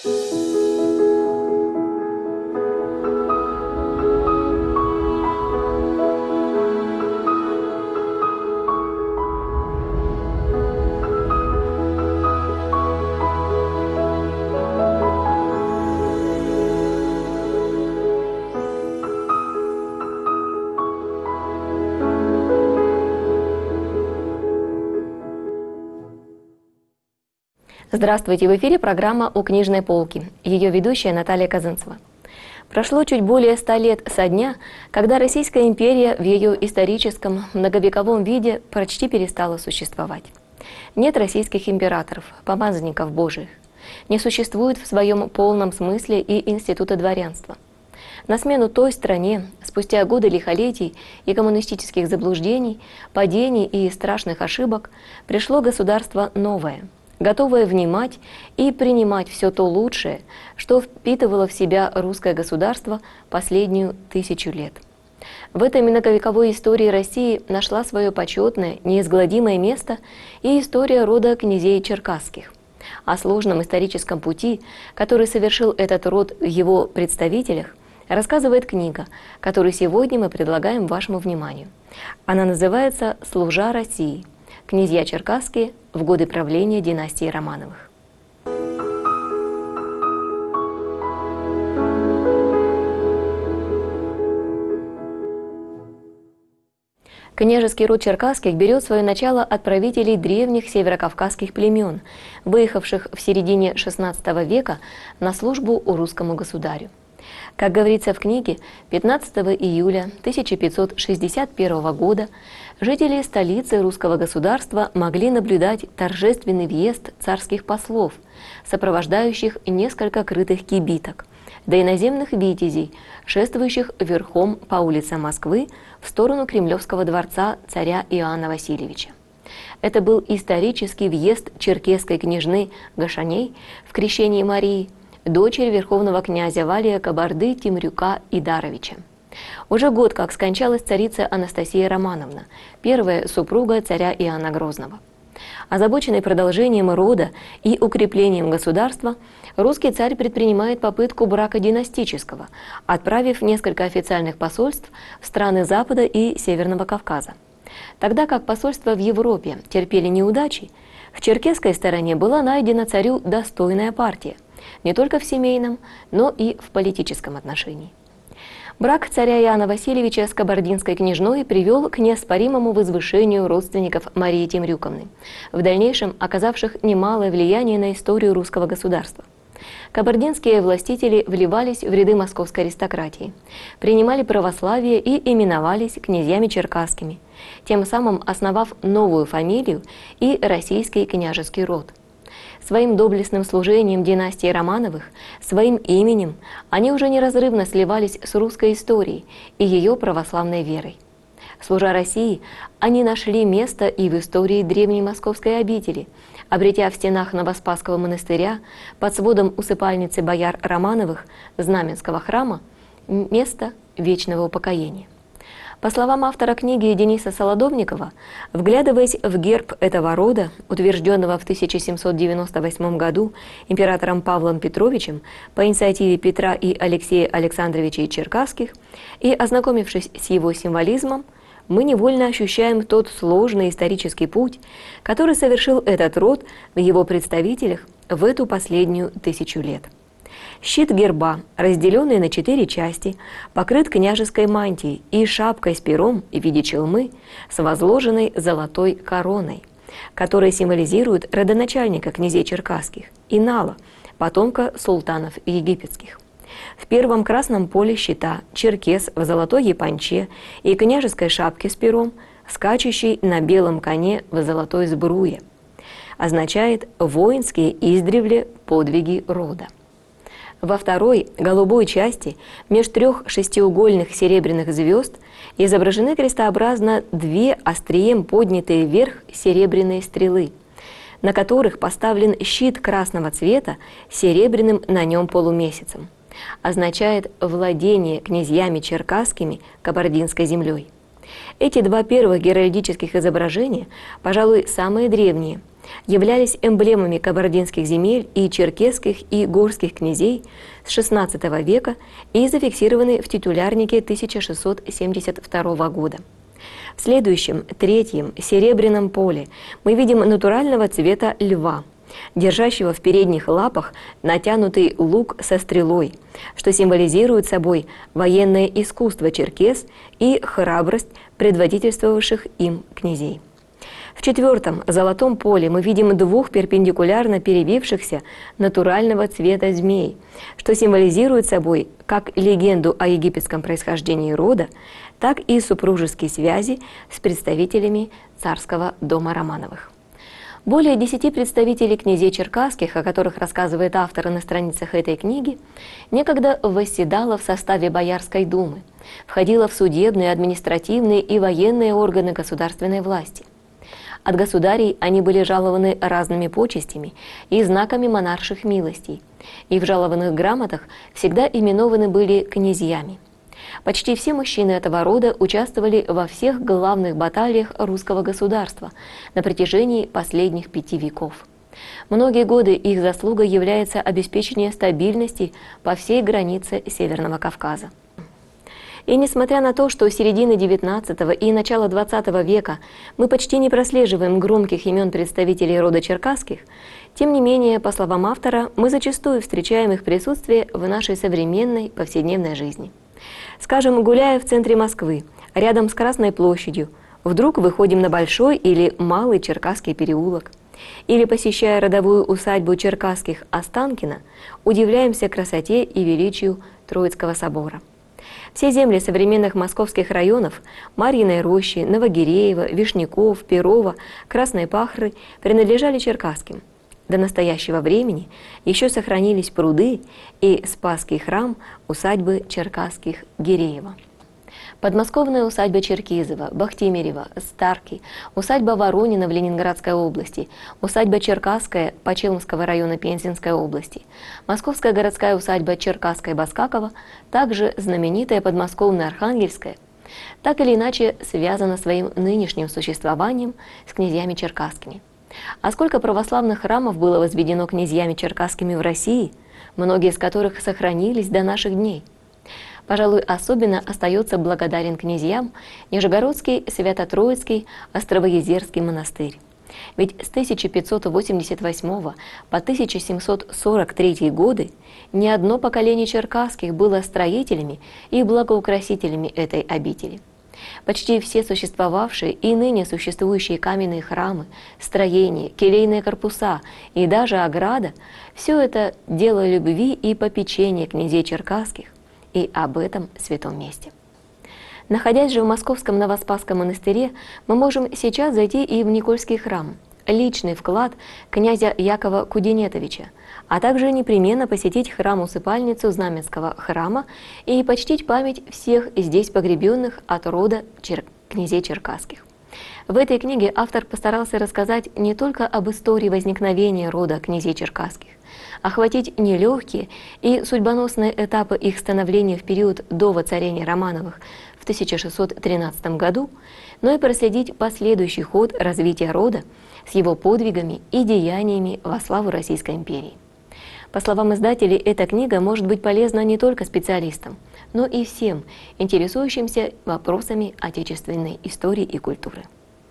Здравствуйте! В эфире программа «У книжной полки». Ее ведущая Наталья Казанцева. Прошло чуть более 100 лет со дня, когда Российская империя в ее историческом многовековом виде почти перестала существовать. Нет российских императоров, помазанников Божиих. Не существует в своем полном смысле и института дворянства. На смену той стране, спустя годы лихолетий и коммунистических заблуждений, падений и страшных ошибок, пришло государство новое, готовое внимать и принимать все то лучшее, что впитывало в себя русское государство последнюю 1000 лет. В этой многовековой истории России нашла свое почетное, неизгладимое место и история рода князей черкасских. О сложном историческом пути, который совершил этот род в его представителях, рассказывает книга, которую сегодня мы предлагаем вашему вниманию. Она называется «Служа России. Князья черкасские в годы правления династии Романовых». Княжеский род черкасских берет свое начало от правителей древних северокавказских племен, выехавших в середине XVI века на службу русскому государю. Как говорится в книге, 15 июля 1561 года жители столицы русского государства могли наблюдать торжественный въезд царских послов, сопровождающих несколько крытых кибиток, да иноземных витязей, шествующих верхом по улицам Москвы в сторону Кремлевского дворца царя Иоанна Васильевича. Это был исторический въезд черкесской княжны Гашаней в крещении Марии, дочери верховного князя Валия Кабарды-Темрюка Идаровича. Уже год как скончалась царица Анастасия Романовна, первая супруга царя Иоанна Грозного. Озабоченный продолжением рода и укреплением государства, русский царь предпринимает попытку брака династического, отправив несколько официальных посольств в страны Запада и Северного Кавказа. Тогда как посольства в Европе терпели неудачи, в черкесской стороне была найдена царю достойная партия, не только в семейном, но и в политическом отношении. Брак царя Иоанна Васильевича с кабардинской княжной привел к неоспоримому возвышению родственников Марии Темрюковны, в дальнейшем оказавших немалое влияние на историю русского государства. Кабардинские властители вливались в ряды московской аристократии, принимали православие и именовались князьями черкасскими, тем самым основав новую фамилию и российский княжеский род. Своим доблестным служением династии Романовых, своим именем, они уже неразрывно сливались с русской историей и ее православной верой. Служа России, они нашли место и в истории древней московской обители, обретя в стенах Новоспасского монастыря под сводом усыпальницы бояр Романовых Знаменского храма место вечного упокоения. По словам автора книги Дениса Солодовникова, вглядываясь в герб этого рода, утвержденного в 1798 году императором Павлом Петровичем по инициативе Петра и Алексея Александровичей Черкасских, и ознакомившись с его символизмом, мы невольно ощущаем тот сложный исторический путь, который совершил этот род в его представителях в эту последнюю 1000 лет. Щит герба, разделенный на 4 части, покрыт княжеской мантией и шапкой с пером в виде челмы с возложенной золотой короной, которая символизирует родоначальника князей черкасских, Инала, потомка султанов египетских. В первом красном поле щита черкес в золотой японче и княжеской шапке с пером, скачущий на белом коне в золотой сбруе, означает воинские издревле подвиги рода. Во второй, голубой части, меж 3 шестиугольных серебряных звезд, изображены крестообразно 2 острием поднятые вверх серебряные стрелы, на которых поставлен щит красного цвета с серебряным на нем полумесяцем. Означает владение князьями черкасскими кабардинской землей. Эти 2 первых геральдических изображения, пожалуй, самые древние, являлись эмблемами кабардинских земель и черкесских и горских князей с XVI века и зафиксированы в титулярнике 1672 года. В следующем, третьем, серебряном поле мы видим натурального цвета льва, держащего в передних лапах натянутый лук со стрелой, что символизирует собой военное искусство черкес и храбрость предводительствовавших им князей. В четвертом, золотом поле мы видим двух перпендикулярно перевившихся натурального цвета змей, что символизирует собой как легенду о египетском происхождении рода, так и супружеские связи с представителями царского дома Романовых. Более 10 представителей князей черкасских, о которых рассказывает автор на страницах этой книги, некогда восседало в составе Боярской думы, входило в судебные, административные и военные органы государственной власти. От государей они были жалованы разными почестями и знаками монарших милостей, и в жалованных грамотах всегда именованы были князьями. Почти все мужчины этого рода участвовали во всех главных баталиях русского государства на протяжении последних 5 веков. Многие годы их заслугой является обеспечение стабильности по всей границе Северного Кавказа. И несмотря на то, что с середины XIX и начала XX века мы почти не прослеживаем громких имен представителей рода черкасских, тем не менее, по словам автора, мы зачастую встречаем их присутствие в нашей современной повседневной жизни. Скажем, гуляя в центре Москвы, рядом с Красной площадью, вдруг выходим на Большой или Малый Черкасский переулок. Или, посещая родовую усадьбу черкасских Останкино, удивляемся красоте и величию Троицкого собора. Все земли современных московских районов – Марьиной рощи, Новогиреева, Вишняков, Перова, Красной Пахры – принадлежали черкасским. До настоящего времени еще сохранились пруды и Спасский храм усадьбы черкасских Гиреева. Подмосковная усадьба Черкизова, Бахтимерева, Старки, усадьба Воронина в Ленинградской области, усадьба Черкасская Почелмского района Пензенской области, Московская городская усадьба Черкасская-Баскакова, также знаменитая подмосковная Архангельская, так или иначе связана своим нынешним существованием с князьями черкасскими. А сколько православных храмов было возведено князьями черкасскими в России, многие из которых сохранились до наших дней? Пожалуй, особенно остается благодарен князьям Нижегородский, Свято-Троицкий, Островоезерский монастырь. Ведь с 1588 по 1743 годы ни одно поколение черкасских было строителями и благоукрасителями этой обители. Почти все существовавшие и ныне существующие каменные храмы, строения, келейные корпуса и даже ограда – все это дело любви и попечения князей черкасских и об этом святом месте. Находясь же в Московском Новоспасском монастыре, мы можем сейчас зайти и в Никольский храм, личный вклад князя Якова Кудинетовича, а также непременно посетить храм-усыпальницу Знаменского храма и почтить память всех здесь погребенных от рода князей черкасских. В этой книге автор постарался рассказать не только об истории возникновения рода князей черкасских, охватить нелегкие и судьбоносные этапы их становления в период до воцарения Романовых в 1613 году, но и проследить последующий ход развития рода с его подвигами и деяниями во славу Российской империи. По словам издателей, эта книга может быть полезна не только специалистам, но и всем, интересующимся вопросами отечественной истории и культуры.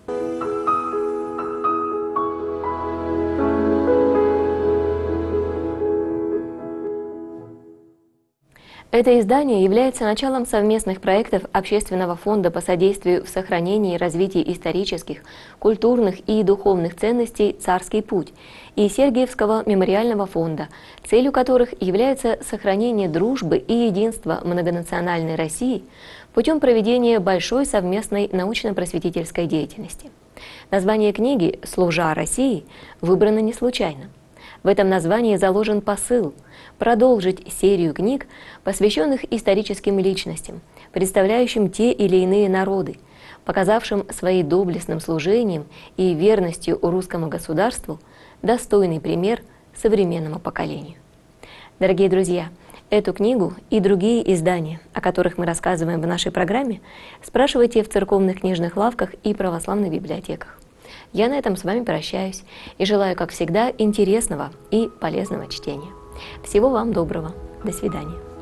Это издание является началом совместных проектов Общественного фонда по содействию в сохранении и развитии исторических, культурных и духовных ценностей «Царский путь» и Сергиевского мемориального фонда, целью которых является сохранение дружбы и единства многонациональной России путем проведения большой совместной научно-просветительской деятельности. Название книги «Служа России» выбрано не случайно. В этом названии заложен посыл – продолжить серию книг, посвященных историческим личностям, представляющим те или иные народы, показавшим своим доблестным служением и верностью русскому государству достойный пример современному поколению. Дорогие друзья, эту книгу и другие издания, о которых мы рассказываем в нашей программе, спрашивайте в церковных книжных лавках и православных библиотеках. Я на этом с вами прощаюсь и желаю, как всегда, интересного и полезного чтения. Всего вам доброго. До свидания.